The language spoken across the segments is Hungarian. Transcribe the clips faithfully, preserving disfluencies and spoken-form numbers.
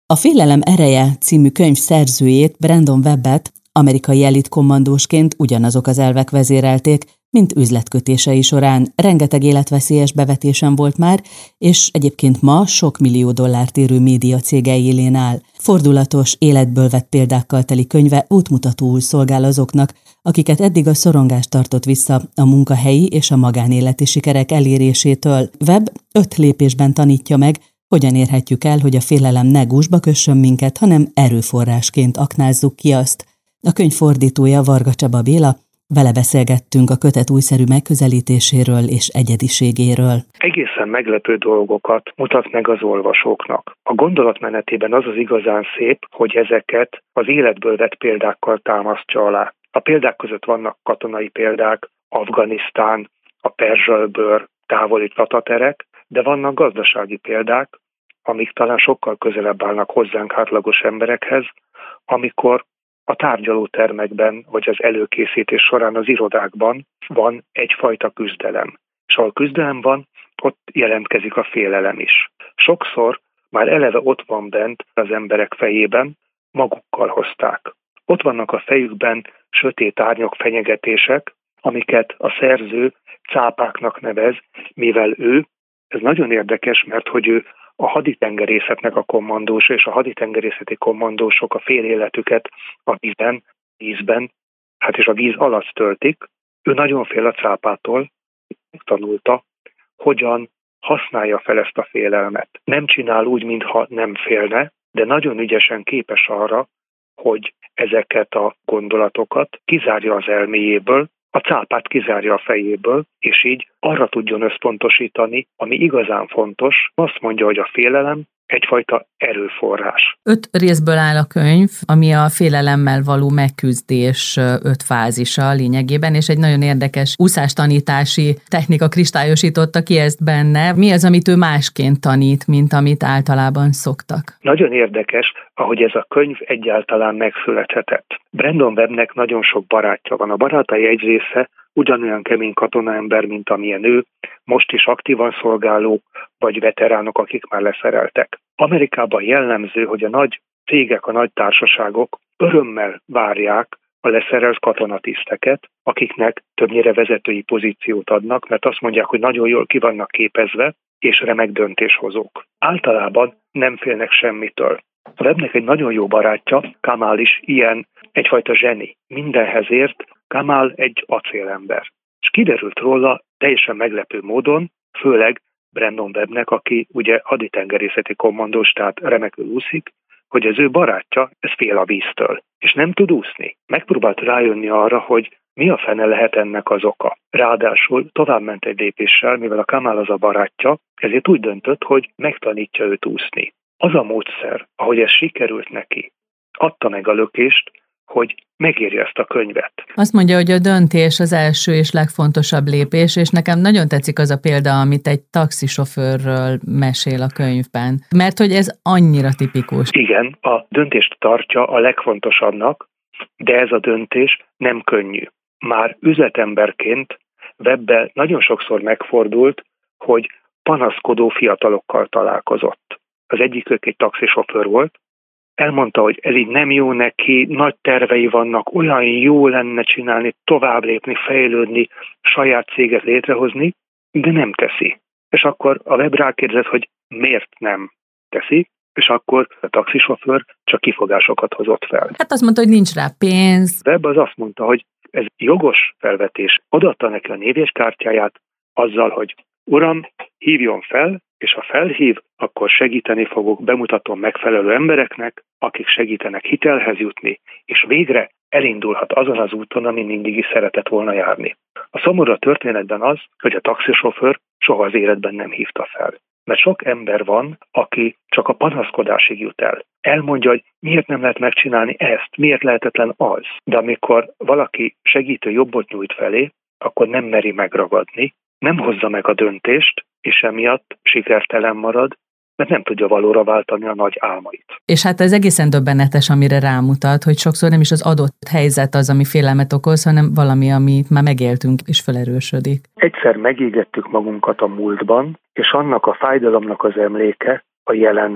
A Félelem ereje című könyv szerzőjét, Brandon Webbet amerikai elitkommandósként ugyanazok az elvek vezérelték, mint üzletkötései során. Rengeteg életveszélyes bevetésen volt már, és egyébként ma sok millió dollárt érő média cége élén áll. Fordulatos, életből vett példákkal teli könyve útmutatóul szolgál azoknak, akiket eddig a szorongás tartott vissza a munkahelyi és a magánéleti sikerek elérésétől. Webb öt lépésben tanítja meg, hogyan érhetjük el, hogy a félelem ne gúzsba kössön minket, hanem erőforrásként aknázzuk ki azt. A könyv fordítója Varga Csaba Béla, vele beszélgettünk a kötet újszerű megközelítéséről és egyediségéről. Egészen meglepő dolgokat mutat meg az olvasóknak. A gondolatmenetében az az igazán szép, hogy ezeket az életből vett példákkal támasztja alá. A példák között vannak katonai példák, Afganisztán, a Perzsa-öböl, távoli csataterek, de vannak gazdasági példák, amik talán sokkal közelebb állnak hozzánk átlagos emberekhez, amikor a tárgyalótermekben, vagy az előkészítés során az irodákban van egyfajta küzdelem. És ahol küzdelem van, ott jelentkezik a félelem is. Sokszor már eleve ott van bent az emberek fejében, magukkal hozták. Ott vannak a fejükben sötét árnyok, fenyegetések, amiket a szerző cápáknak nevez, mivel ő, ez nagyon érdekes, mert hogy ő a haditengerészetnek a kommandós, és a haditengerészeti kommandósok a fél életüket a vízen, vízben, hát és a víz alatt töltik. Ő nagyon fél a cápától, tanulta, hogyan használja fel ezt a félelmet. Nem csinál úgy, mintha nem félne, de nagyon ügyesen képes arra, hogy ezeket a gondolatokat kizárja az elméjéből, a cápát kizárja a fejéből, és így arra tudjon összpontosítani, ami igazán fontos. Azt mondja, hogy a félelem egyfajta erőforrás. Öt részből áll a könyv, ami a félelemmel való megküzdés öt fázisa lényegében, és egy nagyon érdekes úszástanítási technika kristályosította ki ezt benne. Mi az, amit ő másként tanít, mint amit általában szoktak? Nagyon érdekes, ahogy ez a könyv egyáltalán megszülethetett. Brandon Webbnek nagyon sok barátja van. A barátai egy része ugyanolyan kemény katonaember, mint amilyen ő, most is aktívan szolgáló, vagy veteránok, akik már leszereltek. Amerikában jellemző, hogy a nagy cégek, a nagy társaságok örömmel várják a leszerelt katonatiszteket, akiknek többnyire vezetői pozíciót adnak, mert azt mondják, hogy nagyon jól ki vannak képezve, és remek döntéshozók. Általában nem félnek semmitől. A Webbnek egy nagyon jó barátja, Kamal is ilyen egyfajta zseni. Mindenhez ért, Kamal egy acélember. És kiderült róla teljesen meglepő módon, főleg Brandon Webbnek, aki ugye haditengerészeti kommandós, tehát remekül úszik, hogy az ő barátja, ez fél a víztől, és nem tud úszni. Megpróbált rájönni arra, hogy mi a fene lehet ennek az oka. Ráadásul továbbment egy lépéssel, mivel a Kamal az a barátja, ezért úgy döntött, hogy megtanítja őt úszni. Az a módszer, ahogy ez sikerült neki, adta meg a lökést, hogy megírja ezt a könyvet. Azt mondja, hogy a döntés az első és legfontosabb lépés, és nekem nagyon tetszik az a példa, amit egy taxisofőrről mesél a könyvben, mert hogy ez annyira tipikus. Igen, a döntést tartja a legfontosabbnak, de ez a döntés nem könnyű. Már üzletemberként Webbel nagyon sokszor megfordult, hogy panaszkodó fiatalokkal találkozott. Az egyikük egy taxisofőr volt, elmondta, hogy ez így nem jó neki, nagy tervei vannak, olyan jó lenne csinálni, tovább lépni, fejlődni, saját céget létrehozni, de nem teszi. És akkor a Webb rákérdezett, hogy miért nem teszi, és akkor a taxisofőr csak kifogásokat hozott fel. Hát azt mondta, hogy nincs rá pénz. Webb az azt mondta, hogy ez jogos felvetés. Odaadta neki a névjegykártyáját azzal, hogy uram, hívjon fel, és ha felhív, akkor segíteni fogok, bemutatom megfelelő embereknek, akik segítenek hitelhez jutni, és végre elindulhat azon az úton, ami mindig is szeretett volna járni. A szomorú a történetben az, hogy a taxisofőr soha az életben nem hívta fel. Mert sok ember van, aki csak a panaszkodásig jut el. Elmondja, hogy miért nem lehet megcsinálni ezt, miért lehetetlen az. De amikor valaki segítő jobbot nyújt felé, akkor nem meri megragadni, nem hozza meg a döntést, és emiatt sikertelen marad, mert nem tudja valóra váltani a nagy álmait. És hát ez egészen döbbenetes, amire rámutat, hogy sokszor nem is az adott helyzet az, ami félelmet okoz, hanem valami, amit már megéltünk és felerősödik. Egyszer megégettük magunkat a múltban, és annak a fájdalomnak az emléke a jelenben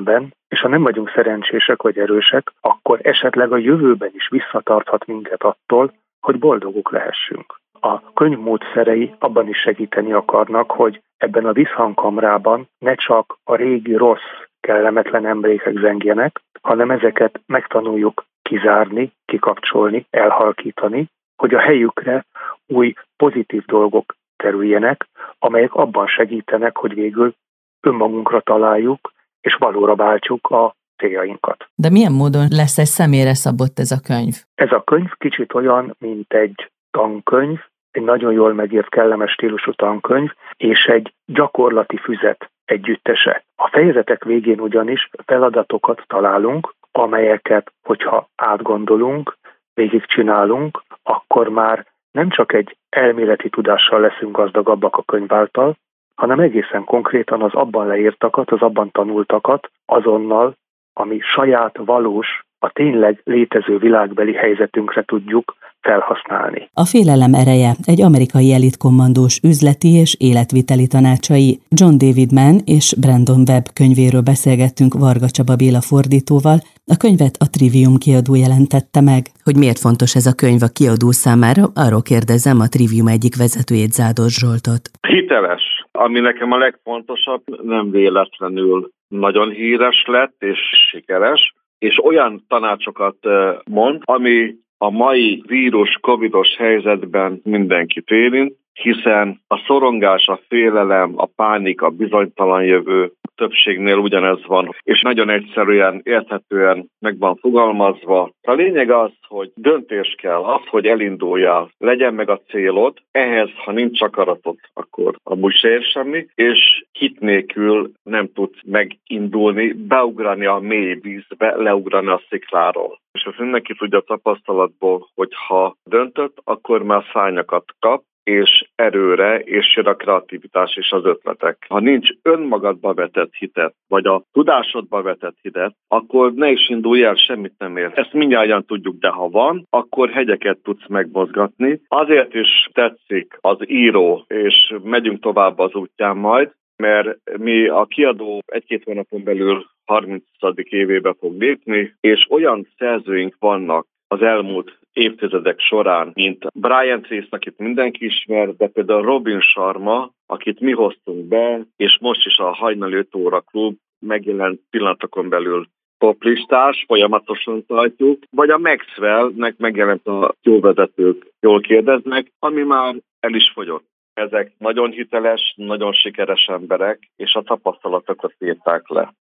és ha nem vagyunk szerencsések vagy erősek, akkor esetleg a jövőben is visszatarthat minket attól, hogy boldogok lehessünk. A könyv módszerei abban is segíteni akarnak, hogy ebben a visszhangkamrában ne csak a régi rossz, kellemetlen emlékek zengjenek, hanem ezeket megtanuljuk kizárni, kikapcsolni, elhalkítani, hogy a helyükre új pozitív dolgok kerüljenek, amelyek abban segítenek, hogy végül önmagunkra találjuk, és valóra váltsuk a céljainkat. De milyen módon lesz egy személyre szabott ez a könyv? Ez a könyv kicsit olyan, mint egy tankönyv, egy nagyon jól megírt, kellemes stílusú tankönyv, és egy gyakorlati füzet együttese. A fejezetek végén ugyanis feladatokat találunk, amelyeket, hogyha átgondolunk, végigcsinálunk, akkor már nem csak egy elméleti tudással leszünk gazdagabbak a könyv által, hanem egészen konkrétan az abban leírtakat, az abban tanultakat azonnal, ami saját, valós, a tényleg létező világbeli helyzetünkre tudjuk felhasználni. A félelem ereje egy amerikai elitkommandós üzleti és életviteli tanácsai John David Mann és Brandon Webb könyvéről beszélgettünk Varga Csaba Béla fordítóval. A könyvet a Trivium kiadó jelentette meg. Hogy miért fontos ez a könyv a kiadó számára, arról kérdezem a Trivium egyik vezetőjét, Zádos Zsoltot. Hiteles, ami nekem a legfontosabb, nem véletlenül nagyon híres lett és sikeres, és olyan tanácsokat mond, ami a mai vírus, covidos helyzetben mindenkit érint, hiszen a szorongás, a félelem, a pánik, a bizonytalan jövő többségnél ugyanez van, és nagyon egyszerűen, érthetően meg van fogalmazva. A lényeg az, hogy döntés kell, az, hogy elinduljál, legyen meg a célod, ehhez, ha nincs akaratod, akkor amúgy se ér semmi, és hit nélkül nem tudsz megindulni, beugrani a mély vízbe, leugrani a szikláról. És ezt mindenki tudja tapasztalatból, hogy ha döntött, akkor már szárnyakat kap, és erőre, és jön a kreativitás és az ötletek. Ha nincs önmagadba vetett hitet, vagy a tudásodba vetett hitet, akkor ne is indulj el, semmit nem ér. Ezt mindjárt tudjuk, de ha van, akkor hegyeket tudsz megmozgatni. Azért is tetszik az író, és megyünk tovább az útján majd, mert mi a kiadó egy-két hónapon belül harmincadik évébe fog lépni, és olyan szerzőink vannak az elmúlt évtizedek során, mint Brian Tracy, akit mindenki ismer, de például Robin Sharma, akit mi hoztunk be, és most is a Hajnali öt óra klub megjelent pillanatokon belül toplistás, folyamatosan tartjuk, vagy a Maxwell-nek megjelent a jó vezetők, jól kérdeznek, ami már el is fogyott. Ezek nagyon hiteles, nagyon sikeres emberek, és a tapasztalatokat írták le.